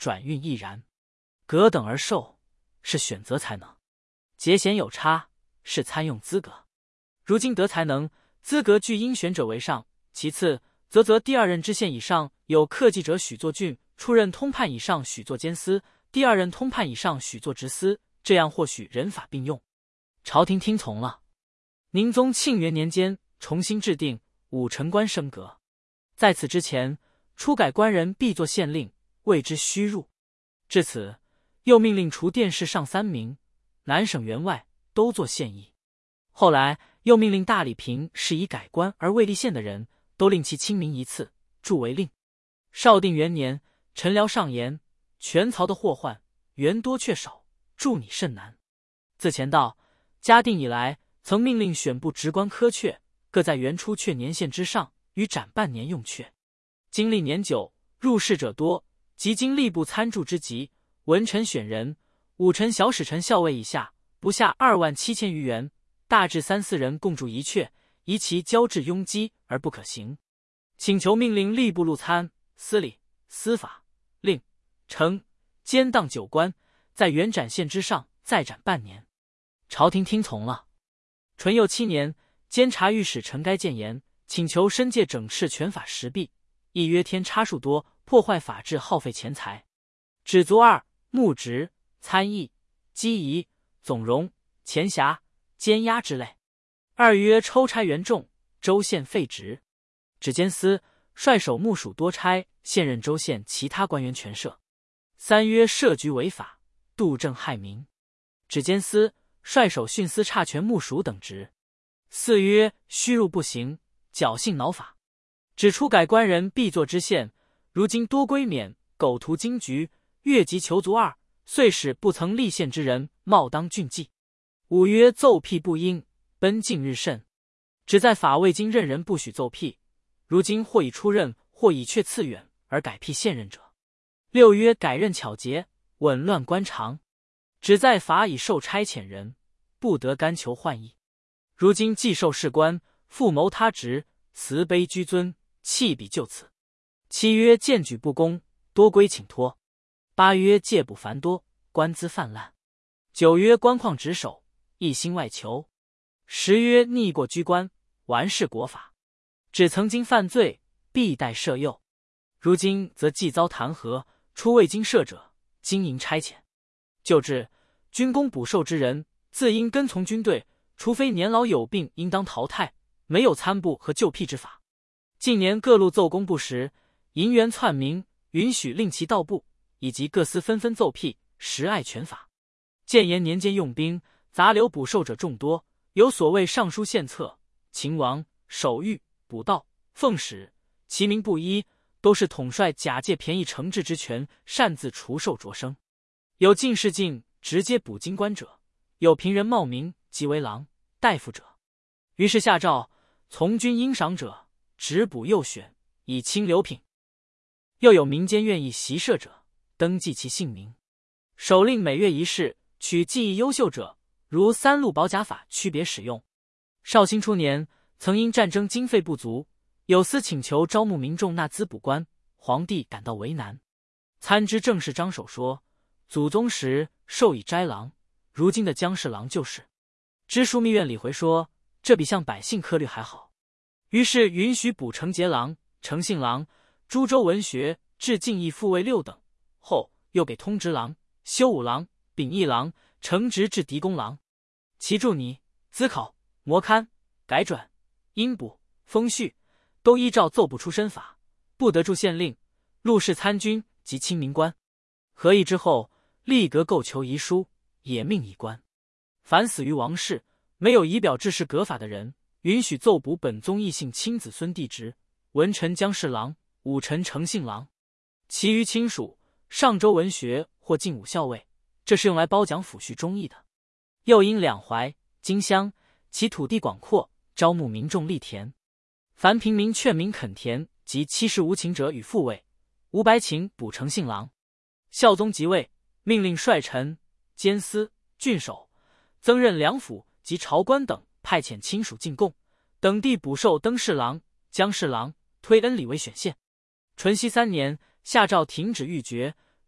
转运亦然。格等而授，是选择才能；节贤有差，是参用资格。如今得才能、资格俱应选者为上，其次则第二任知县以上有克绩者许作郡，出任通判以上许作监司，第二任通判以上许作直司，这样或许人法并用。朝廷听从了。宁宗庆元年间重新制定武臣官升格，在此之前，初改官人必作县令，谓之虚入。至此，又命令除殿试上3名，南省员外都作县役。后来又命令大理平是以改官而未立县的人，都令其亲民一次，铸为令。绍定元年，陈辽上言：全曹的祸患，员多却少，助你甚难。自前道嘉定以来，曾命令选部职官科阙，各在原出阙年限之上，与斩半年用阙。经历年久，入仕者多，即经吏部参注之急，文臣选人，5臣小使臣校尉以下，不下27000余员，大至3、4人共筑一阙，宜其交至拥挤而不可行。请求命令吏部录参、司礼、司法、令、丞、监当9官，在原斩县之上再斩半年。朝廷听从了。淳佑7年，监察御史陈该谏言，请求申诫整饬权法实弊，亦曰添差数多，破坏法治，耗费钱财。止足2、牧职、参议、稽夷、总容、前辖、监押之类。2曰抽差员众，州县废职。指监司率守牧属多差，现任州县其他官员全赦。3曰设局违法，杜政害民。指监司率守徇私差权牧属等职。4曰虚入不行，侥幸挠法。指初改官人必作知县，如今多归免，苟图经局，越级求足2，遂使不曾立县之人冒当郡记。5曰奏辟不应，奔近日甚。只在法未经任人不许奏辟，如今或已出任，或已却次远而改辟现任者。6曰改任巧捷，紊乱官常。只在法已受差遣人，不得干求换役。如今既受仕官，复谋他职，慈悲居尊，弃笔就此。7曰荐举不公，多归请托。8曰戒捕繁多，官资泛滥。9曰官况职守，一心外求。10曰逆过居官，顽视国法。只曾经犯罪，必待赦宥。如今则既遭弹劾，初未经赦者，经营差遣。就制军功补授之人，自应跟从军队，除非年老有病，应当淘汰，没有参部和就辟之法。近年各路奏功不实，银元篡名，允许令其到部，以及各司纷纷奏辟，实碍权法。建炎年间用兵，杂流补授者众多，有所谓尚书献策、秦王、守御、补道、奉使，其名不一，都是统帅假借便宜惩治之权，擅自除授擢升。有进士进直接补京官者，有凭人冒名即为郎、大夫者。于是下诏，从军应赏者，直补右选，以清流品。又有民间愿意习射者，登记其姓名。首令每月一试，取技艺优秀者，如3路保甲法区别使用。绍兴初年，曾因战争经费不足，有司请求招募民众纳资补官，皇帝感到为难。参知政事张守说，祖宗时授以斋郎，如今的江侍郎就是。知枢密院李回说，这比向百姓科律还好。于是允许补承节郎、诚信郎、诸州文学、至进义副尉6等，后又给通直郎、修武郎、秉义郎承职至狄公郎。其注拟、资考、模刊、改转、音补、封序，都依照奏部出身法，不得著县令、录事参军及清民官。合议之后，立阁购求遗书，也命一官。凡死于王室，没有仪表致仕革法的人，允许奏补本宗异姓亲子孙弟职，文臣江侍郎、武臣诚信郎。其余亲属，上州文学或进武校尉，这是用来褒奖抚恤忠义的。又因两淮、荆襄，其土地广阔，招募民众力田。凡平民劝民垦田及欺世无情者与复位，吴白请补诚信郎。孝宗即位，命令率臣、监司、郡守，增任两府及朝官等，派遣亲属进贡，等地补授登侍郎、江侍郎，推恩礼为选县。淳熙3年，下诏停止谕爵，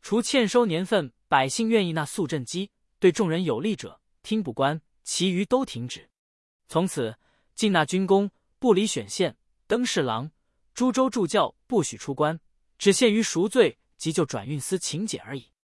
除欠收年份百姓愿意纳粟赈饥，对众人有利者，听不关，其余都停止。从此，禁纳军功，不理选县、登侍郎、诸州助教不许出关，只限于赎罪及就转运司请解而已。